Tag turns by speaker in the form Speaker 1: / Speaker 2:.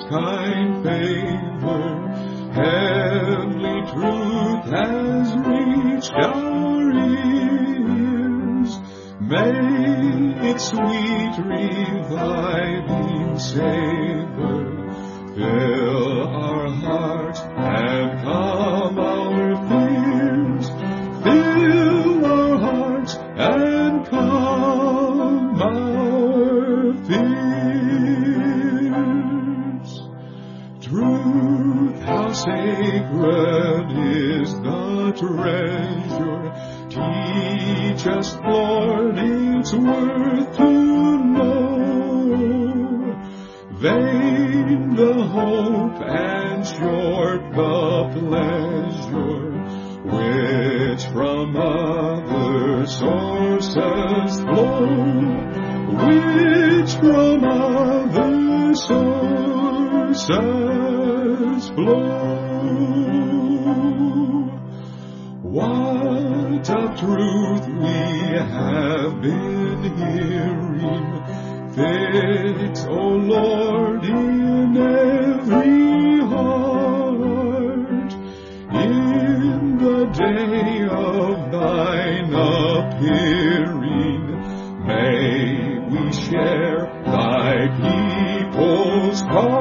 Speaker 1: kind favor, heavenly truth has reached our ears. May its sweet reviving savor fill our hearts and calm our fears. Fill our hearts and calm our fears. Truth, how sacred is the treasure. Teach us, Lord, its worth to know. Vain the hope and short the pleasure, which from other sources flow, which from other sources flow. What of truth we have been hearing, fix, O Lord, in every heart. In the day of thine appearing, may we share thy people's cause.